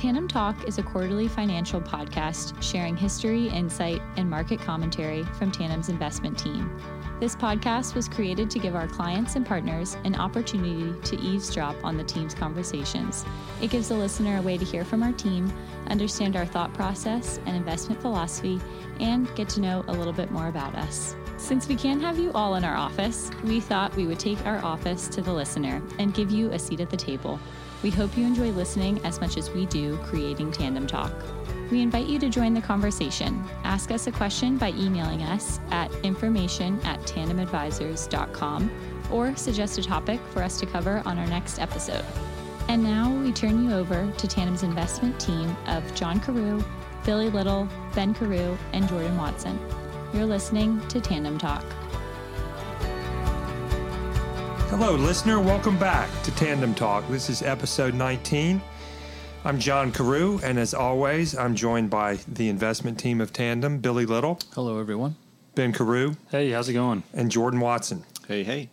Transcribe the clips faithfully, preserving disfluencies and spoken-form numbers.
Tandem Talk is a quarterly financial podcast sharing history, insight, and market commentary from Tandem's investment team. This podcast was created to give our clients and partners an opportunity to eavesdrop on the team's conversations. It gives the listener a way to hear from our team, understand our thought process and investment philosophy, and get to know a little bit more about us. Since we can't have you all in our office, we thought we would take our office to the listener and give you a seat at the table. We hope you enjoy listening as much as we do creating Tandem Talk. We invite you to join the conversation. Ask us a question by emailing us at information at tandem advisors dot com or suggest a topic for us to cover on our next episode. And now we turn you over to Tandem's investment team of John Carew, Billy Little, Ben Carew, and Jordan Watson. You're listening to Tandem Talk. Hello, listener. Welcome back to Tandem Talk. This is episode nineteen. I'm John Carew, and as always, I'm joined by the investment team of Tandem, Billy Little. Hello, everyone. Ben Carew. Hey, how's it going? And Jordan Watson. Hey, hey.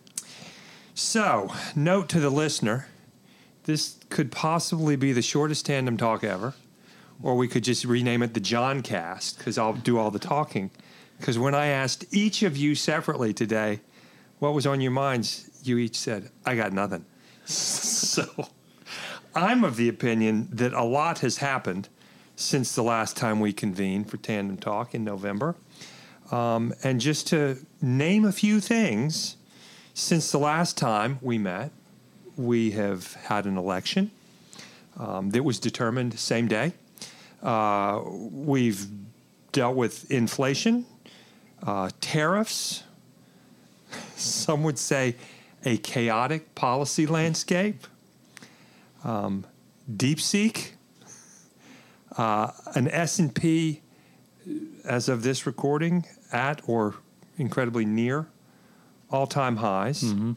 So, note to the listener, this could possibly be the shortest Tandem Talk ever, or we could just rename it the John Cast, because I'll do all the talking. Because when I asked each of you separately today what was on your minds, you each said, I got nothing. So I'm of the opinion that a lot has happened since the last time we convened for Tandem Talk in November. Um, and just to name a few things, since the last time we met, we have had an election um, that was determined same day. Uh, we've dealt with inflation, uh, tariffs, some would say a chaotic policy landscape, um, DeepSeek, uh, an S and P, as of this recording, at or incredibly near all-time highs. Mm-hmm.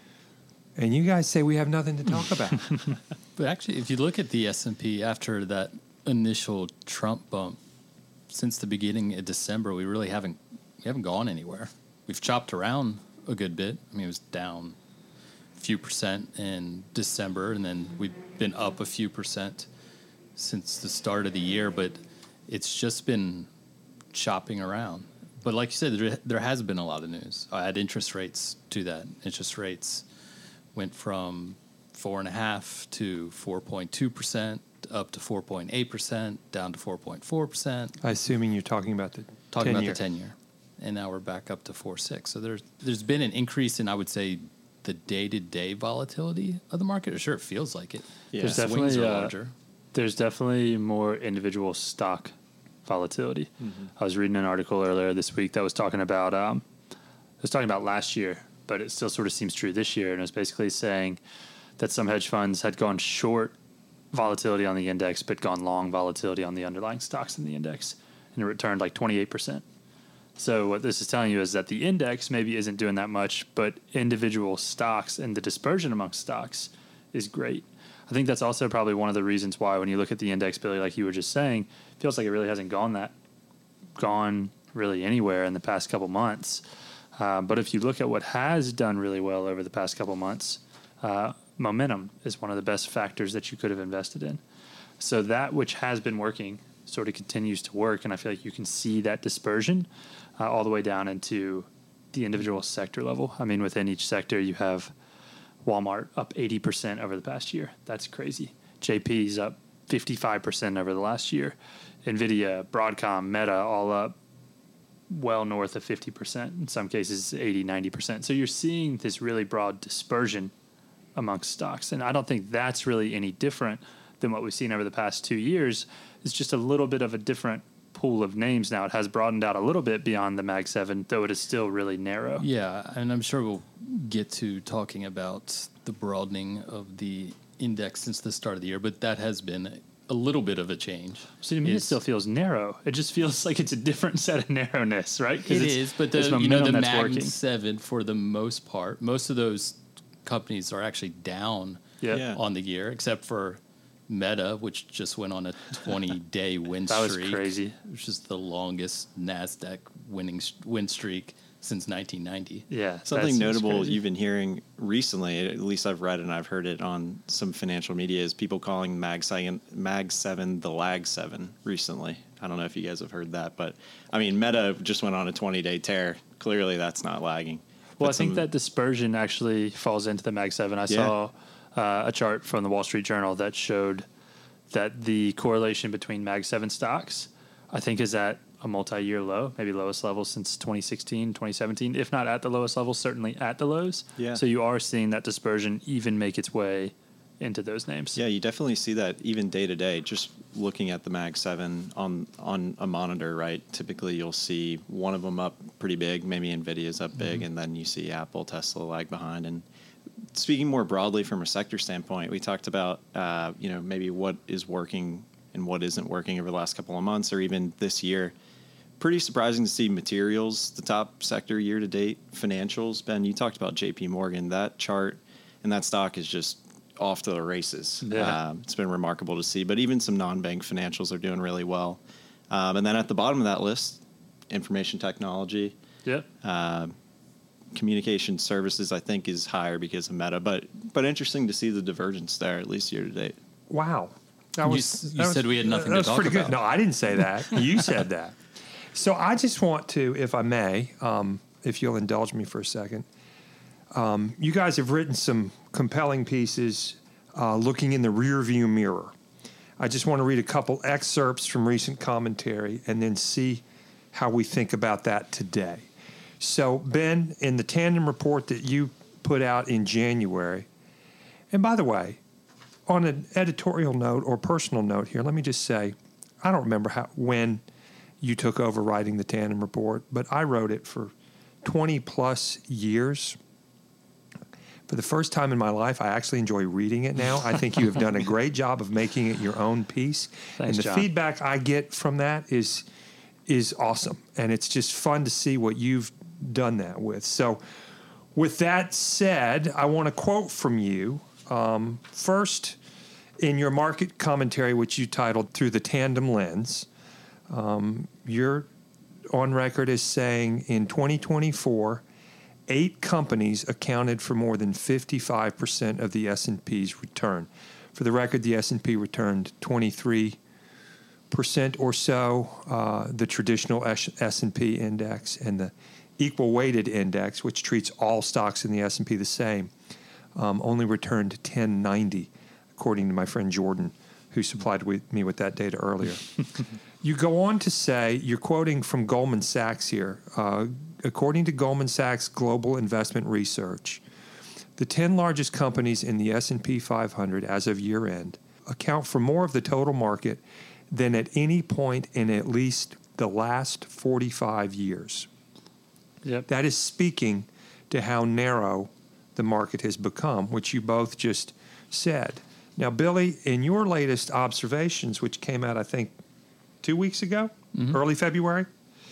And you guys say we have nothing to talk about. But actually, if you look at the S and P after that initial Trump bump, since the beginning of December, we really haven't we haven't gone anywhere. We've chopped around a good bit. I mean, it was down a few percent in December, and then we've been up a few percent since the start of the year, but it's just been chopping around. But like you said, there, there has been a lot of news. I add interest rates to that. Interest rates went from four point five percent to four point two percent, up to four point eight percent, down to four point four percent. I assuming you're talking about the Talking ten-year. about the ten-year. And now we're back up to four point six. So there's there's been an increase in, I would say, the day-to-day volatility of the market. Sure, it feels like it. Yeah. There's The swings definitely are uh, larger. there's definitely more individual stock volatility. Mm-hmm. I was reading an article earlier this week that was talking about um, it was talking about last year, but it still sort of seems true this year. And it was basically saying that some hedge funds had gone short volatility on the index, but gone long volatility on the underlying stocks in the index, and it returned like twenty-eight percent. So what this is telling you is that the index maybe isn't doing that much, but individual stocks and the dispersion amongst stocks is great. I think that's also probably one of the reasons why when you look at the index, Billy, like you were just saying, it feels like it really hasn't gone that gone really anywhere in the past couple months. Uh, but if you look at what has done really well over the past couple months, uh, momentum is one of the best factors that you could have invested in. So that which has been working sort of continues to work, and I feel like you can see that dispersion uh, all the way down into the individual sector level. I mean, within each sector, you have Walmart up eighty percent over the past year. That's crazy. J P's up fifty-five percent over the last year. NVIDIA, Broadcom, Meta, all up well north of fifty percent. In some cases, eighty, ninety percent. So you're seeing this really broad dispersion amongst stocks, and I don't think that's really any different than what we've seen over the past two years. It's just a little bit of a different pool of names now. It has broadened out a little bit beyond the Mag seven, though it is still really narrow. Yeah, and I'm sure we'll get to talking about the broadening of the index since the start of the year, but that has been a little bit of a change. So to me, it still feels narrow. It just feels like it's a different set of narrowness, right? It is, but the, you know, the Mag seven, for the most part, most of those companies are actually down yeah. Yeah. on the year, except for Meta, which just went on a twenty-day win that streak. That was crazy. Which is the longest NASDAQ winning win streak since nineteen ninety. Yeah. Something notable crazy. you've been hearing recently, at least I've read and I've heard it on some financial media, is people calling Mag seven, Mag seven the Lag seven recently. I don't know if you guys have heard that, but I mean, Meta just went on a twenty-day tear. Clearly, that's not lagging. Well, But I think some- that dispersion actually falls into the Mag seven. I Yeah. saw uh, a chart from the Wall Street Journal that showed that the correlation between Mag seven stocks, I think, is at a multi-year low, maybe lowest level since twenty sixteen, twenty seventeen, if not at the lowest level, certainly at the lows. Yeah. So you are seeing that dispersion even make its way into those names. Yeah, you definitely see that even day to day. Just looking at the Mag seven on on a monitor, right? Typically, you'll see one of them up pretty big, maybe Nvidia's up big, Mm-hmm. and then you see Apple, Tesla lag behind. And speaking more broadly from a sector standpoint, we talked about uh, you know maybe what is working and what isn't working over the last couple of months or even this year. Pretty surprising to see materials, the top sector year to date. Financials, Ben, you talked about J P Morgan. That chart and that stock is just off to the races. Yeah. Um, it's been remarkable to see. But even some non-bank financials are doing really well. Um, and then at the bottom of that list, information technology, Yep. uh, communication services, I think, is higher because of Meta. But but interesting to see the divergence there, at least year to date. Wow. That You was, s- you that was- said we had nothing that to was talk pretty good. about. No, I didn't say that. You said that. So I just want to, if I may, um, if you'll indulge me for a second. Um, you guys have written some compelling pieces uh, looking in the rearview mirror. I just want to read a couple excerpts from recent commentary and then see how we think about that today. So, Ben, in the tandem report that you put out in January, and by the way, on an editorial note or personal note here, let me just say, I don't remember how when you took over writing the tandem report, but I wrote it for twenty plus years. For the first time in my life, I actually enjoy reading it now. I think you have done a great job of making it your own piece. Thanks, and the John. feedback I get from that is is awesome. And it's just fun to see what you've done that with. So with that said, I want to quote from you. Um, first, in your market commentary, which you titled Through the Tandem Lens, um, you're on record as saying in twenty twenty-four, eight companies accounted for more than fifty-five percent of the S and P's return. For the record, the S and P returned twenty-three percent or so. Uh, the traditional S and P index and the equal weighted index, which treats all stocks in the S and P the same, um, only returned ten ninety, according to my friend Jordan, who supplied with me with that data earlier. You go on to say, you're quoting from Goldman Sachs here, uh, according to Goldman Sachs Global Investment Research, the ten largest companies in the S and P five hundred as of year end account for more of the total market than at any point in at least the last forty-five years. Yep. That is speaking to how narrow the market has become, which you both just said. Now, Billy, in your latest observations, which came out, I think, two weeks ago, Mm-hmm. early February,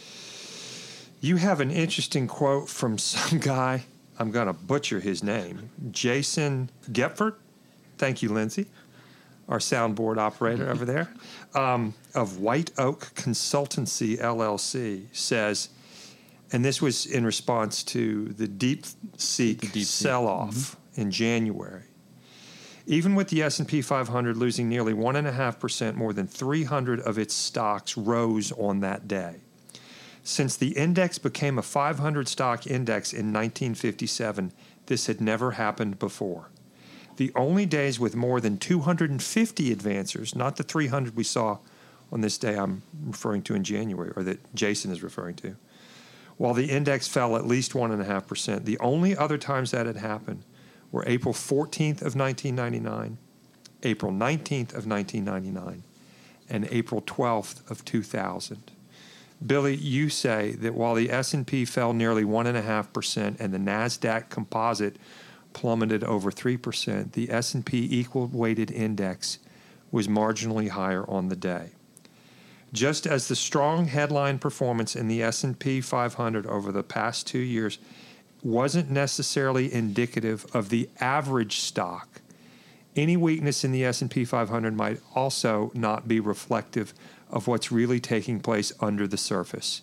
you have an interesting quote from some guy, I'm going to butcher his name, Jason Gepfert. Thank you, Lindsay, our soundboard operator over there, um, of White Oak Consultancy, L L C, says, and this was in response to the deep seek The DeepSeek. sell-off in January. Even with the S and P five hundred losing nearly one point five percent, more than three hundred of its stocks rose on that day. Since the index became a five hundred stock index in nineteen fifty-seven, this had never happened before. The only days with more than two hundred fifty advancers, not the three hundred we saw on this day I'm referring to in January, or that Jason is referring to, while the index fell at least one point five percent, the only other times that had happened were April fourteenth of nineteen ninety-nine, April nineteenth of nineteen ninety-nine, and April twelfth of two thousand. Billy, you say that while the S and P fell nearly one point five percent and the NASDAQ composite plummeted over three percent, the S and P equal-weighted index was marginally higher on the day. Just as the strong headline performance in the S and P five hundred over the past two years wasn't necessarily indicative of the average stock, any weakness in the S and P five hundred might also not be reflective of what's really taking place under the surface.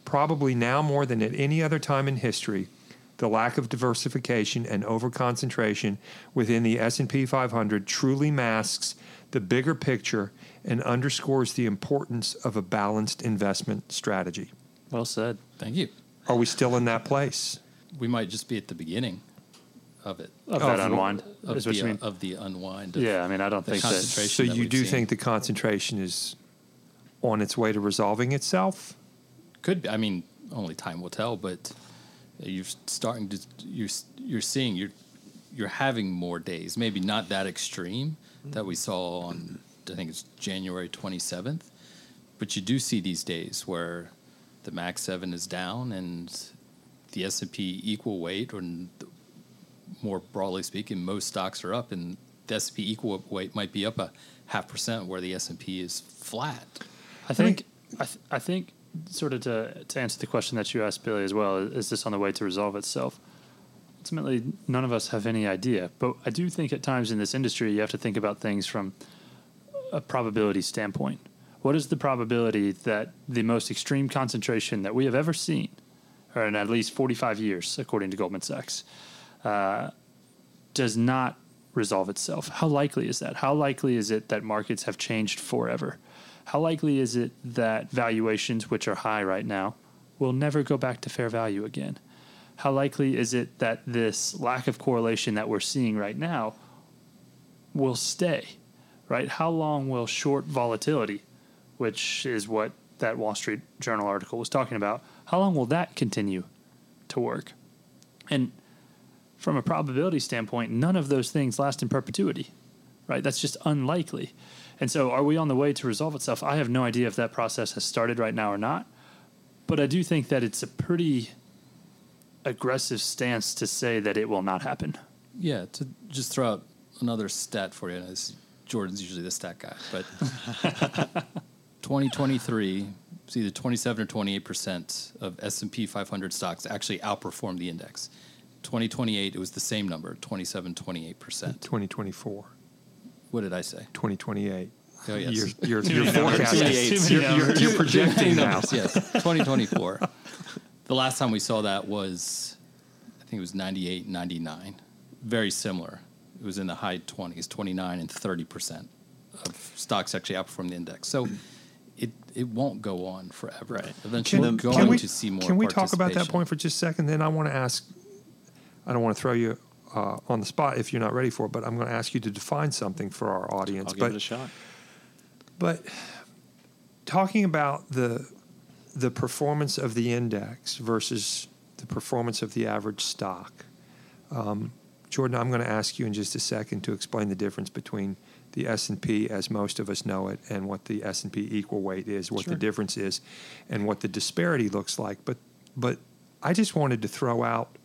Probably now more than at any other time in history, the lack of diversification and overconcentration within the S and P five hundred truly masks the bigger picture and underscores the importance of a balanced investment strategy. Well said. Thank you. Are we still in that place? We might just be at the beginning of it. Of Oh, that of- unwind. Of is what the, you mean? of the unwind. Of Yeah, I mean, I don't the think that. concentration. So that you we've do seen. think the concentration is on its way to resolving itself? Could be. I mean, only time will tell. But you're starting to you're you're seeing you're you're having more days. Maybe not that extreme that we saw on I think it's January twenty-seventh, but you do see these days where the Max seven is down and the S and P equal weight, or n- more broadly speaking, most stocks are up, and the S and P equal weight might be up a half percent where the S and P is flat. I think I, th- I think sort of to to answer the question that you asked Billy as well, is this on the way to resolve itself? Ultimately, none of us have any idea, but I do think at times in this industry you have to think about things from a probability standpoint. What is the probability that the most extreme concentration that we have ever seen, or in at least forty-five years, according to Goldman Sachs, uh, does not resolve itself? How likely is that? How likely is it that markets have changed forever? How likely is it that valuations, which are high right now, will never go back to fair value again? How likely is it that this lack of correlation that we're seeing right now will stay, right? How long will short volatility, which is what that Wall Street Journal article was talking about, how long will that continue to work? And from a probability standpoint, none of those things last in perpetuity, right? That's just unlikely. And so are we on the way to resolve itself? I have no idea if that process has started right now or not, but I do think that it's a pretty aggressive stance to say that it will not happen. Yeah, to just throw out another stat for you, and this, Jordan's usually the stat guy, but twenty twenty-three, it's either twenty-seven or twenty-eight percent of S and P five hundred stocks actually outperformed the index. twenty twenty-eight, it was the same number, twenty-seven, twenty-eight percent. twenty twenty-four, What did I say? twenty twenty-eight. Oh, yes. You're, you're, Too you're many numbers. forecasting. Too many You're, you're, numbers. you're projecting now. Numbers, yes, twenty twenty-four. The last time we saw that was, I think it was ninety-eight, ninety-nine. Very similar. It was in the high twenties, twenty-nine and thirty percent of stocks actually outperform the index. So it it won't go on forever. Right. Eventually we're Can, going can we, to see more can we talk about that participation. point for just a second? Then I want to ask, I don't want to throw you uh, on the spot if you're not ready for it, but I'm going to ask you to define something for our audience. I'll give but, it a shot. But talking about the the performance of the index versus the performance of the average stock, um, Jordan, I'm going to ask you in just a second to explain the difference between the S and P as most of us know it and what the S and P equal weight is, what Sure. the difference is, and what the disparity looks like. But but I just wanted to throw out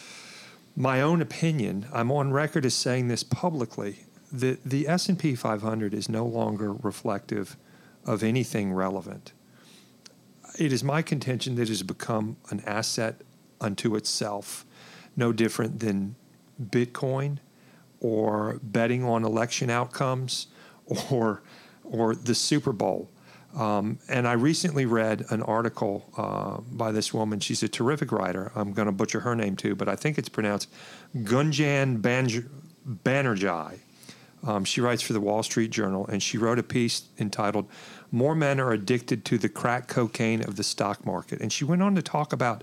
my own opinion. I'm on record as saying this publicly. The, the S and P five hundred is no longer reflective of anything relevant. It is my contention that it has become an asset unto itself, no different than Bitcoin or betting on election outcomes or or the Super Bowl. Um, and I recently read an article uh, by this woman. She's a terrific writer. I'm going to butcher her name too, but I think it's pronounced Gunjan Banj- Banerjee. Um, she writes for the Wall Street Journal, and she wrote a piece entitled, "More Men Are Addicted to the Crack Cocaine of the Stock Market." And she went on to talk about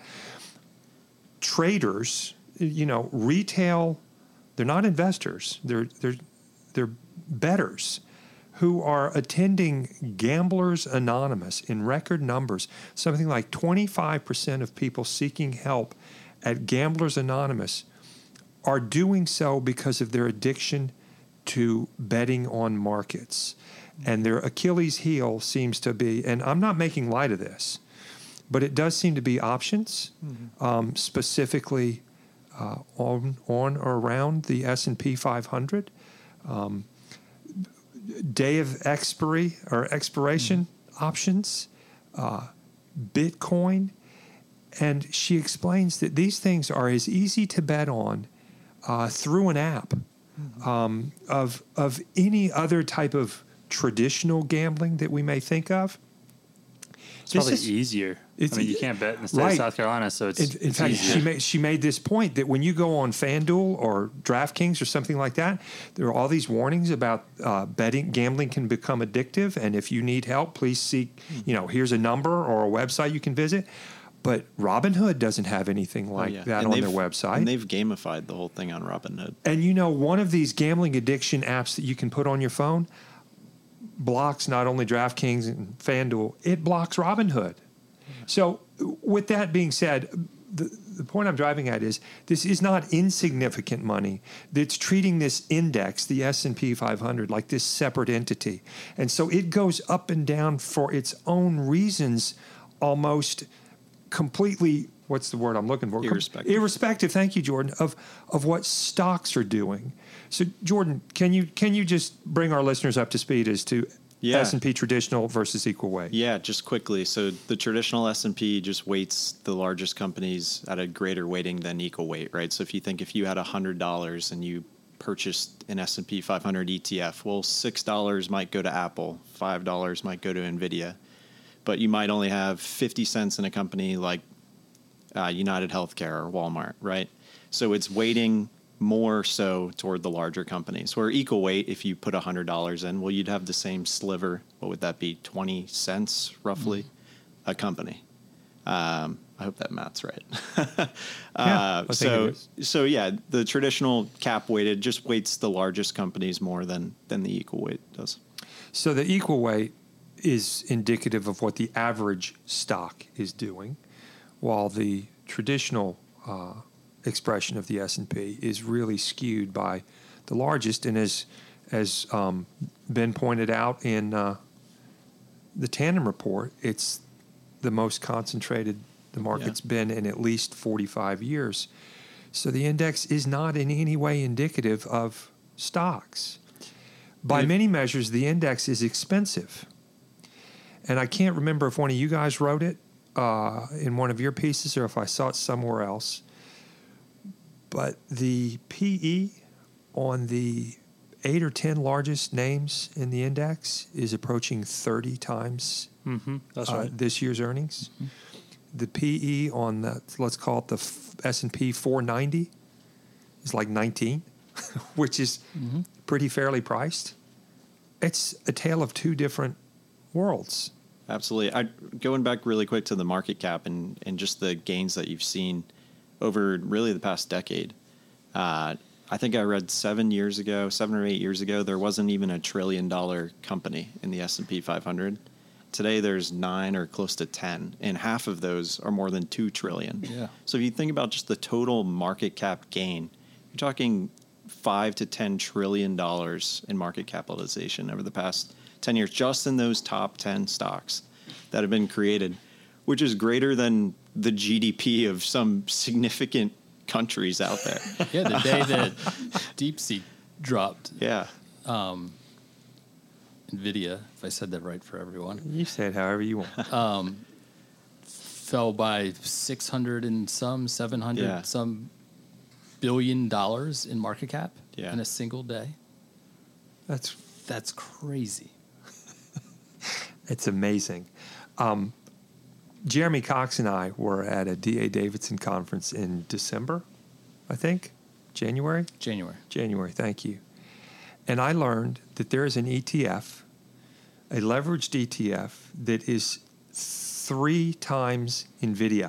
traders, you know, retail, they're not investors, they're, they're, they're bettors who are attending Gamblers Anonymous in record numbers. Something like twenty-five percent of people seeking help at Gamblers Anonymous are doing so because of their addiction to betting on markets. And their Achilles heel seems to be, and I'm not making light of this, but it does seem to be options, mm-hmm. um, specifically uh, on, on or around the S and P five hundred. Um, day of expiry or expiration mm-hmm. options, uh, Bitcoin. And she explains that these things are as easy to bet on uh, through an app mm-hmm. um, of of any other type of traditional gambling that we may think of. It's This probably is- easier. it's- I mean, you can't bet in the state right. of South Carolina, so it's, In, in it's fact, easier. she made she made this point that when you go on FanDuel or DraftKings or something like that, there are all these warnings about uh, betting, gambling can become addictive, and if you need help, please seek. You know, here's a number or a website you can visit. But Robinhood doesn't have anything like Oh, yeah. that And on their they've- website. And they've gamified the whole thing on Robinhood. And you know, one of these gambling addiction apps that you can put on your phone blocks not only DraftKings and FanDuel, it blocks Robinhood. So, with that being said, the, the point I'm driving at is this is not insignificant money. It's treating this index, the S and P five hundred, like this separate entity. And so it goes up and down for its own reasons, almost completely, what's the word I'm looking for? Com- Irrespective. irrespective, thank you, Jordan, of, of what stocks are doing. So, Jordan, can you can you just bring our listeners up to speed as to Yeah. S and P traditional versus equal weight? Yeah, just quickly. So the traditional S and P just weights the largest companies at a greater weighting than equal weight, right? So if you think if you had one hundred dollars and you purchased an S and P five hundred E T F, well, six dollars might go to Apple, five dollars might go to NVIDIA, but you might only have fifty cents in a company like uh, United Healthcare or Walmart, right? So it's weighting more so toward the larger companies. Where equal weight, if you put one hundred dollars in, well, you'd have the same sliver. What would that be? twenty cents roughly a company. Um, I hope that math's right. Yeah, uh, I think so, it is. so yeah, the traditional cap weighted just weights the largest companies more than, than the equal weight does. So the equal weight is indicative of what the average stock is doing, while the traditional uh, expression of the S and P is really skewed by the largest. And as as um, Ben pointed out in uh, the Tandem report, it's the most concentrated the market's Yeah. been in at least forty-five years. So the index is not in any way indicative of stocks. By If- many measures, the index is expensive. And I can't remember if one of you guys wrote it uh, in one of your pieces or if I saw it somewhere else. But the P E on the eight or ten largest names in the index is approaching thirty times Mm-hmm. That's uh, right. this year's earnings. The P E on the, let's call it the f- S and P four ninety is like nineteen, which is pretty fairly priced. It's a tale of two different worlds. Absolutely. I, going back really quick to the market cap and, and just the gains that you've seen over really the past decade. Uh, I think I read seven years ago, seven or eight years ago, there wasn't even a trillion dollar company in the S and P five hundred. Today there's nine or close to ten, and half of those are more than two trillion. Yeah. So if you think about just the total market cap gain, you're talking five to ten trillion dollars in market capitalization over the past ten years, just in those top ten stocks that have been created, which is greater than the G D P of some significant countries out there. Yeah, the day that DeepSeek dropped, Yeah. NVIDIA, if I said that right for everyone, You say it however you want. fell by six hundred and some, seven hundred Yeah. some billion dollars in market cap Yeah. in a single day. That's That's crazy. It's amazing. Um, Jeremy Cox and I were at a D A Davidson conference in December, I think, January. January. January, thank you. And I learned that there is an E T F, a leveraged E T F, that is three times NVIDIA.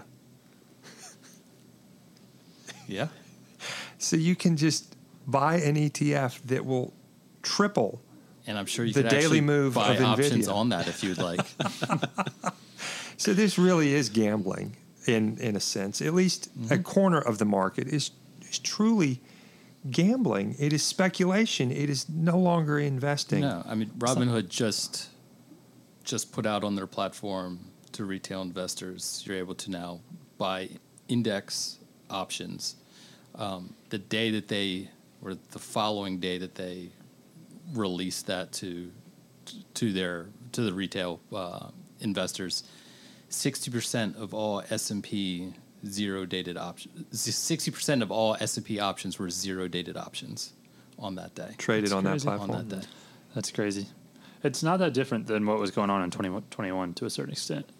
Yeah. So you can just buy an E T F that will triple. And I'm sure you The could daily actually move buy of options NVIDIA. on that if you'd like. So this really is gambling in, in a sense. At least a corner of the market is, is truly gambling. It is speculation. It is no longer investing. No, I mean Robinhood just just put out on their platform to retail investors. You're able to now buy index options. Um, the day that they, or the following day that they released that to to their to the retail uh, investors, sixty percent of all S and P zero dated options, sixty percent of all S and P options were zero dated options on that day. Traded That's on that crazy. platform. On that day. That's crazy. It's not that different than what was going on in twenty twenty-one to a certain extent.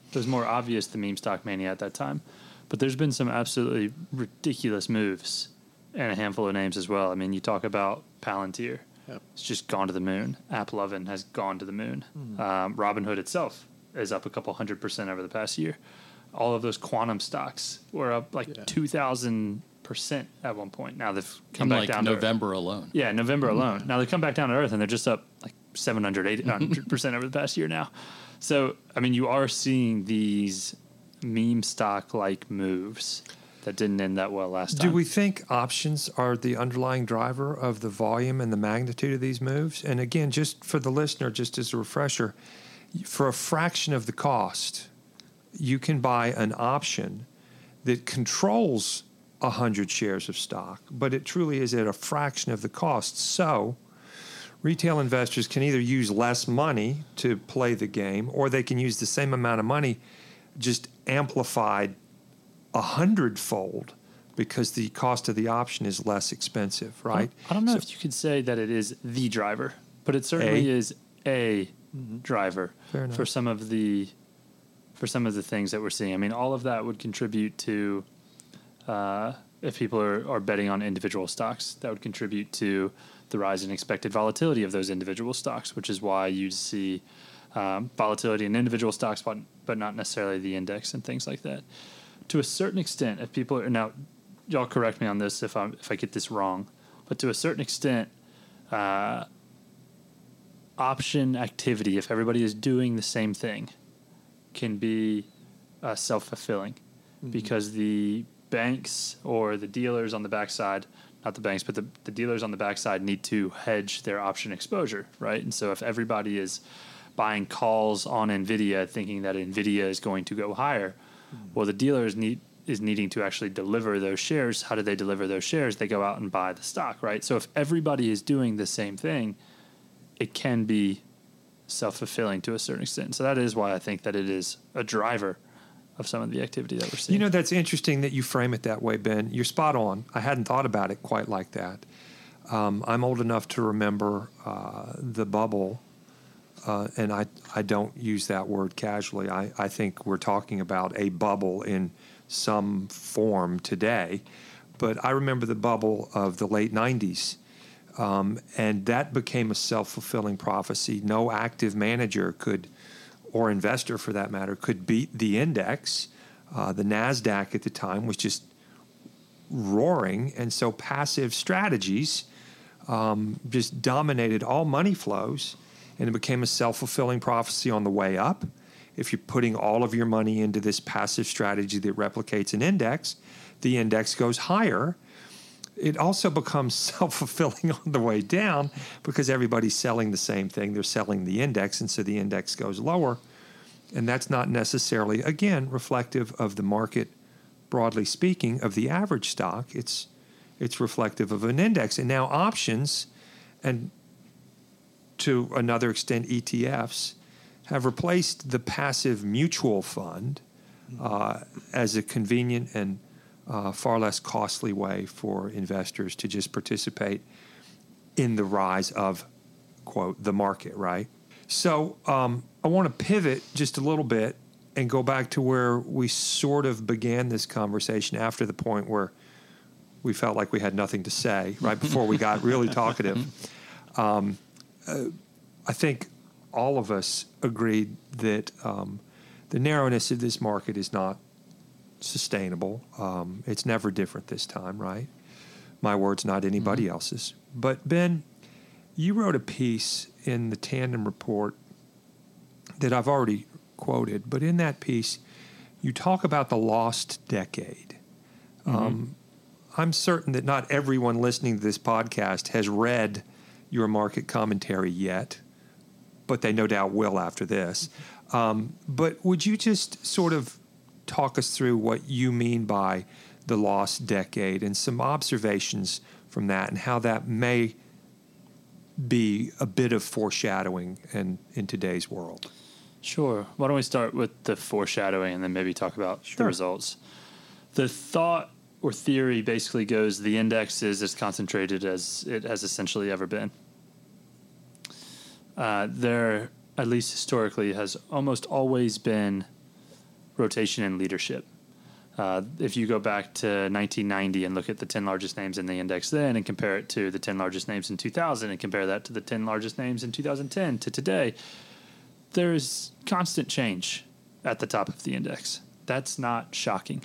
It was more obvious the meme stock mania at that time. But there's been some absolutely ridiculous moves and a handful of names as well. I mean, you talk about Palantir. Yep. It's just gone to the moon. AppLovin has gone to the moon. Mm. Um, Robinhood itself is up a couple hundred percent over the past year. All of those quantum stocks were up like yeah. two thousand percent at one point. Now they've come In back like down November to earth. alone. Yeah, November alone. Now they've come back down to earth and they're just up like seven hundred, eight hundred percent over the past year now. So, I mean, you are seeing these meme stock-like moves that didn't end that well last time. Do we think options are the underlying driver of the volume and the magnitude of these moves? And again, just for the listener, just as a refresher, for a fraction of the cost, you can buy an option that controls one hundred shares of stock, but it truly is at a fraction of the cost. So retail investors can either use less money to play the game, or they can use the same amount of money just amplified a hundredfold because the cost of the option is less expensive, right? I don't know so, if you could say that it is the driver, but it certainly a? is a mm-hmm. driver for some of the for some of the things that we're seeing. I mean, all of that would contribute to uh, if people are, are betting on individual stocks, that would contribute to the rise in expected volatility of those individual stocks, which is why you see um, volatility in individual stocks, but, but not necessarily the index and things like that. To a certain extent, if people are now, y'all correct me on this if I if I get this wrong, but to a certain extent, uh, option activity, if everybody is doing the same thing, can be uh, self-fulfilling mm-hmm. because the banks or the dealers on the backside, not the banks, but the, the dealers on the backside need to hedge their option exposure, right? And so if everybody is buying calls on NVIDIA thinking that NVIDIA is going to go higher, mm-hmm. well, the dealers need is needing to actually deliver those shares. How do they deliver those shares? They go out and buy the stock, right? So if everybody is doing the same thing, it can be self-fulfilling to a certain extent. So that is why I think that it is a driver of some of the activity that we're seeing. You know, that's interesting that you frame it that way, Ben. You're spot on. I hadn't thought about it quite like that. Um, I'm old enough to remember uh, the bubble, uh, and I, I don't use that word casually. I, I think we're talking about a bubble in some form today. But I remember the bubble of the late nineties. Um, and that became a self-fulfilling prophecy. No active manager could, or investor for that matter, could beat the index. Uh, the NASDAQ at the time was just roaring, and so passive strategies um, just dominated all money flows, and it became a self-fulfilling prophecy on the way up. If you're putting all of your money into this passive strategy that replicates an index, the index goes higher. It also becomes self-fulfilling on the way down because everybody's selling the same thing. They're selling the index, and so the index goes lower. And that's not necessarily, again, reflective of the market, broadly speaking, of the average stock. It's it's reflective of an index. And now options, and to another extent E T Fs, have replaced the passive mutual fund uh, as a convenient and Uh, far less costly way for investors to just participate in the rise of, quote, the market, right? So um, I want to pivot just a little bit and go back to where we sort of began this conversation after the point where we felt like we had nothing to say, right before we got really talkative. Um, uh, I think all of us agreed that um, the narrowness of this market is not sustainable. Um, it's never different this time, right? My words, not anybody mm-hmm. else's. But Ben, you wrote a piece in the Tandem Report that I've already quoted, but in that piece, you talk about the lost decade. Mm-hmm. Um, I'm certain that not everyone listening to this podcast has read your market commentary yet, but they no doubt will after this. Um, but would you just sort of talk us through what you mean by the lost decade and some observations from that and how that may be a bit of foreshadowing in, in today's world? Sure. Why don't we start with the foreshadowing and then maybe talk about sure. the results? The thought or theory basically goes the index is as concentrated as it has essentially ever been. Uh, there, at least historically, has almost always been rotation in leadership. Uh, if you go back to nineteen ninety and look at the ten largest names in the index then and compare it to the ten largest names in two thousand and compare that to the ten largest names in two thousand ten to today, there's constant change at the top of the index. That's not shocking.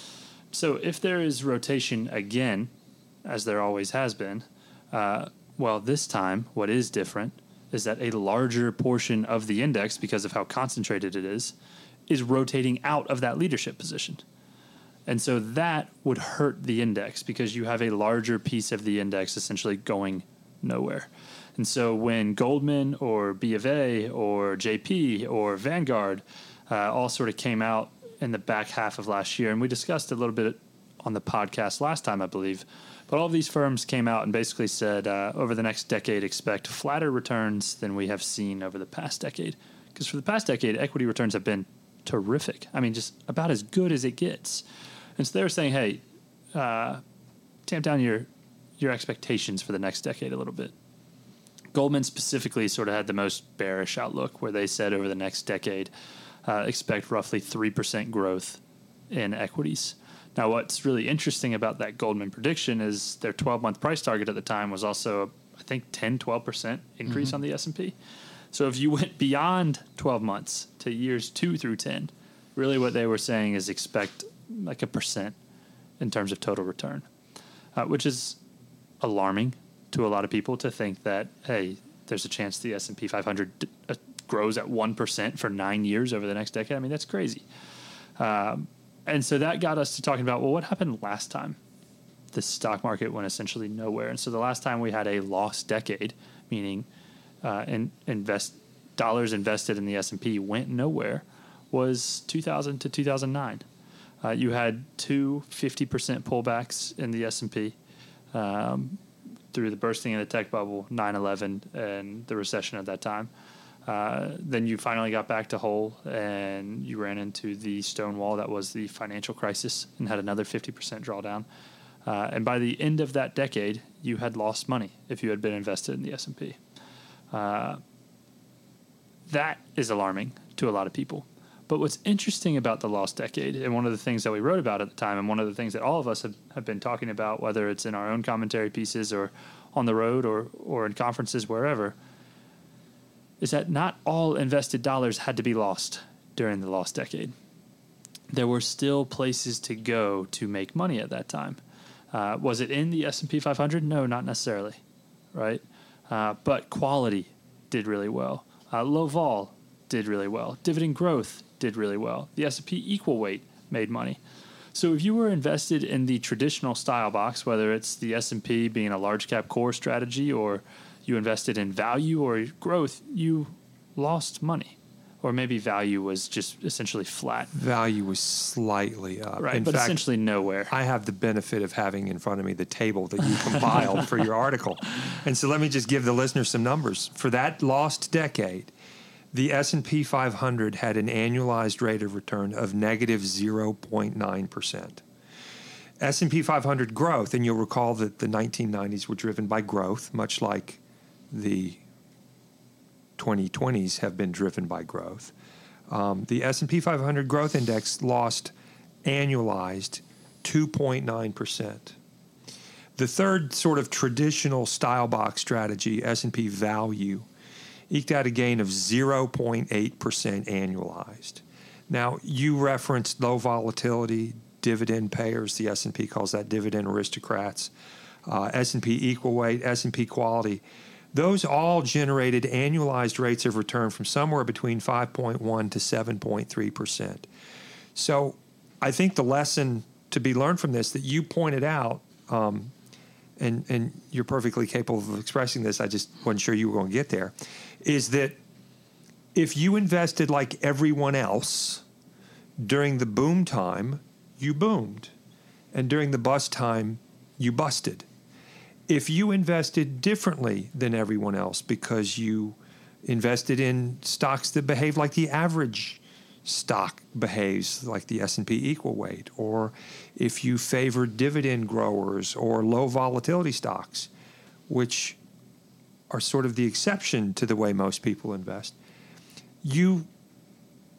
So if there is rotation again, as there always has been, uh, well, this time what is different is that a larger portion of the index, because of how concentrated it is, is rotating out of that leadership position. And so that would hurt the index because you have a larger piece of the index essentially going nowhere. And so when Goldman or B of A or J P or Vanguard uh, all sort of came out in the back half of last year, and we discussed a little bit on the podcast last time, I believe, but all of these firms came out and basically said uh, over the next decade, expect flatter returns than we have seen over the past decade. Because for the past decade, equity returns have been terrific. I mean, just about as good as it gets. And so they're saying, hey, uh, tamp down your your expectations for the next decade a little bit. Goldman specifically sort of had the most bearish outlook where they said over the next decade, uh, expect roughly three percent growth in equities. Now, what's really interesting about that Goldman prediction is their twelve-month price target at the time was also, I think, ten, twelve percent increase mm-hmm. on the S and P. So if you went beyond twelve months to years two through ten, really what they were saying is expect like a percent in terms of total return, uh, which is alarming to a lot of people to think that, hey, there's a chance the S and P five hundred d- uh, grows at one percent for nine years over the next decade. I mean, that's crazy. Um, and so that got us to talking about, well, what happened last time the stock market went essentially nowhere? And so the last time we had a lost decade, meaning uh, in, invest dollars invested in the S and P went nowhere, was two thousand to two thousand nine. Uh, you had two fifty percent pullbacks in the S and P um, through the bursting of the tech bubble, nine eleven, and the recession at that time. Uh, then you finally got back to whole, and you ran into the stone wall that was the financial crisis and had another fifty percent drawdown. Uh, and by the end of that decade, you had lost money if you had been invested in the S and P. Uh, that is alarming to a lot of people. But what's interesting about the lost decade, and one of the things that we wrote about at the time, and one of the things that all of us have, have been talking about, whether it's in our own commentary pieces or on the road or, or in conferences, wherever, is that not all invested dollars had to be lost during the lost decade. There were still places to go to make money at that time. Uh, was it in the S and P five hundred? No, not necessarily, right? Uh, but quality did really well. Uh, low vol did really well. Dividend growth did really well. The S and P equal weight made money. So if you were invested in the traditional style box, whether it's the S and P being a large cap core strategy or you invested in value or growth, you lost money. Or maybe value was just essentially flat. Value was slightly up. Right, in but fact, essentially nowhere. I have the benefit of having in front of me the table that you compiled for your article. And so let me just give the listeners some numbers. For that lost decade, the S and P five hundred had an annualized rate of return of negative zero point nine percent. S and P five hundred growth, and you'll recall that the nineteen nineties were driven by growth, much like the twenty twenties have been driven by growth. Um, the S and P five hundred growth index lost annualized two point nine percent. The third sort of traditional style box strategy, S and P value, eked out a gain of zero point eight percent annualized. Now, you referenced low volatility dividend payers. The S and P calls that dividend aristocrats. Uh, S and P equal weight, S and P quality. Those all generated annualized rates of return from somewhere between five point one to seven point three percent. So I think the lesson to be learned from this that you pointed out, um, and, and you're perfectly capable of expressing this, I just wasn't sure you were going to get there, is that if you invested like everyone else during the boom time, you boomed. And during the bust time, you busted. If you invested differently than everyone else because you invested in stocks that behave like the average stock behaves, like the S and P equal weight, or if you favored dividend growers or low volatility stocks, which are sort of the exception to the way most people invest, you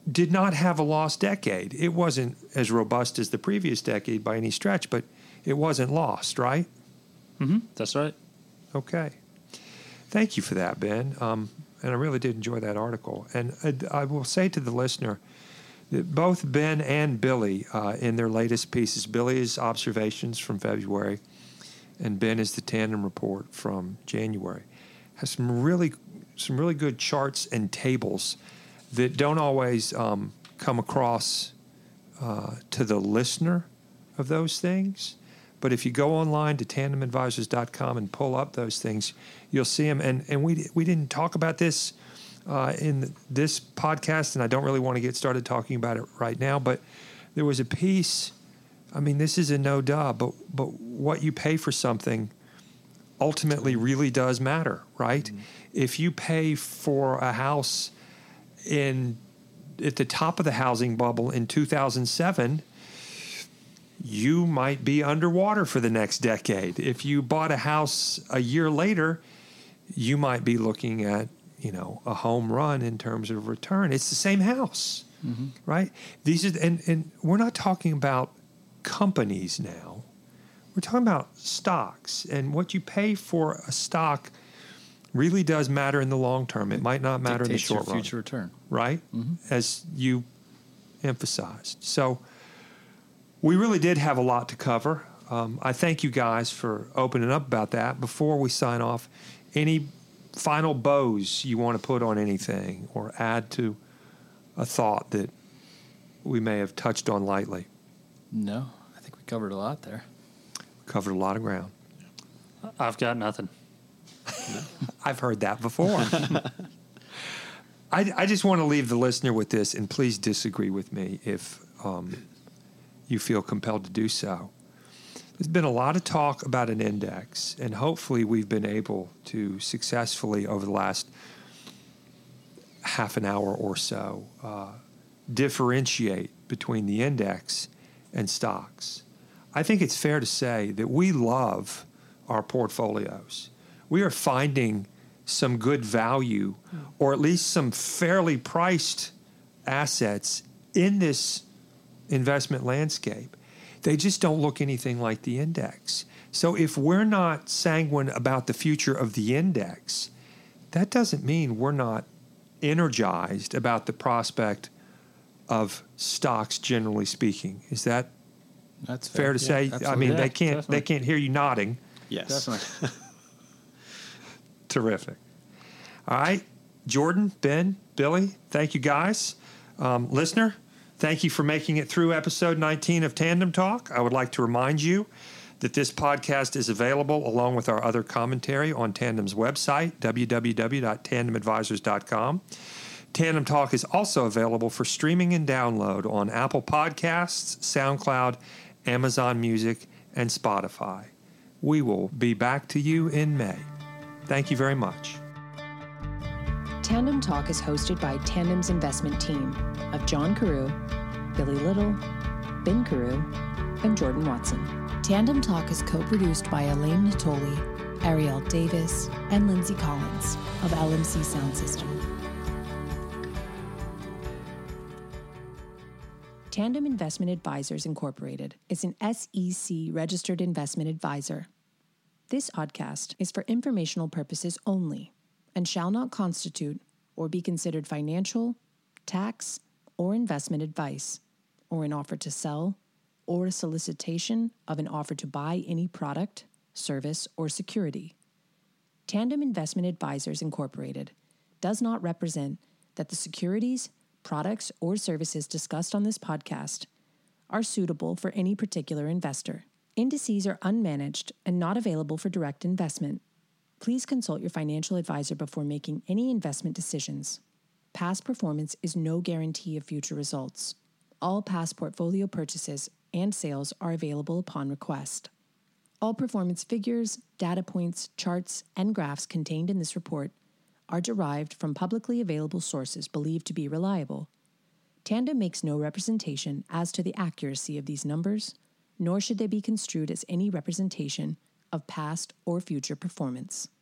did not have a lost decade. It wasn't as robust as the previous decade by any stretch, but it wasn't lost, right? Mm-hmm. That's right. Okay. Thank you for that, Ben. Um, and I really did enjoy that article. And I, I will say to the listener that both Ben and Billy, uh, in their latest pieces, Billy is observations from February, and Ben is the tandem report from January, has some really, some really good charts and tables that don't always um, come across uh, to the listener of those things. But if you go online to tandem advisors dot com and pull up those things, you'll see them. And, and we we didn't talk about this uh, in this podcast, and I don't really want to get started talking about it right now. But there was a piece, I mean, this is a no-duh, but, but what you pay for something ultimately really does matter, right? Mm-hmm. If you pay for a house in at the top of the housing bubble in two thousand seven, you might be underwater for the next decade. If you bought a house a year later, you might be looking at, you know, a home run in terms of return. It's the same house, mm-hmm. right? These are, and, and we're not talking about companies now. We're talking about stocks, and what you pay for a stock really does matter in the long term. It might not matter in the short your run. Future return, right? Mm-hmm. As you emphasized. So we really did have a lot to cover. Um, I thank you guys for opening up about that. Before we sign off, any final bows you want to put on anything or add to a thought that we may have touched on lightly? No, I think we covered a lot there. Covered a lot of ground. I've got nothing. I've heard that before. I, I just want to leave the listener with this, and please disagree with me if um, you feel compelled to do so. There's been a lot of talk about an index, and hopefully we've been able to successfully, over the last half an hour or so, uh, differentiate between the index and stocks. I think it's fair to say that we love our portfolios. We are finding some good value, or at least some fairly priced assets in this investment landscape. They just don't look anything like the index. So if we're not sanguine about the future of the index, that doesn't mean we're not energized about the prospect of stocks, generally speaking. Is that That's fair, fair to yeah, say? Absolutely. I mean, Yeah, they can't definitely. they can't hear you nodding. Yes. Definitely. Terrific. All right, Jordan, Ben, Billy, thank you guys. Um, listener, thank you for making it through episode nineteen of Tandem Talk. I would like to remind you that this podcast is available along with our other commentary on Tandem's website, w w w dot tandem advisors dot com. Tandem Talk is also available for streaming and download on Apple Podcasts, SoundCloud, Amazon Music, and Spotify. We will be back to you in May. Thank you very much. Tandem Talk is hosted by Tandem's investment team of John Carew, Billy Little, Ben Carew, and Jordan Watson. Tandem Talk is co-produced by Elaine Natoli, Ariel Davis, and Lindsay Collins of L M C Sound System. Tandem Investment Advisors Incorporated is an S E C registered investment advisor. This podcast is for informational purposes only and shall not constitute or be considered financial, tax, or investment advice, or an offer to sell, or a solicitation of an offer to buy any product, service, or security. Tandem Investment Advisors Incorporated does not represent that the securities, products, or services discussed on this podcast are suitable for any particular investor. Indices are unmanaged and not available for direct investment. Please consult your financial advisor before making any investment decisions. Past performance is no guarantee of future results. All past portfolio purchases and sales are available upon request. All performance figures, data points, charts, and graphs contained in this report are derived from publicly available sources believed to be reliable. Tandem makes no representation as to the accuracy of these numbers, nor should they be construed as any representation of past or future performance.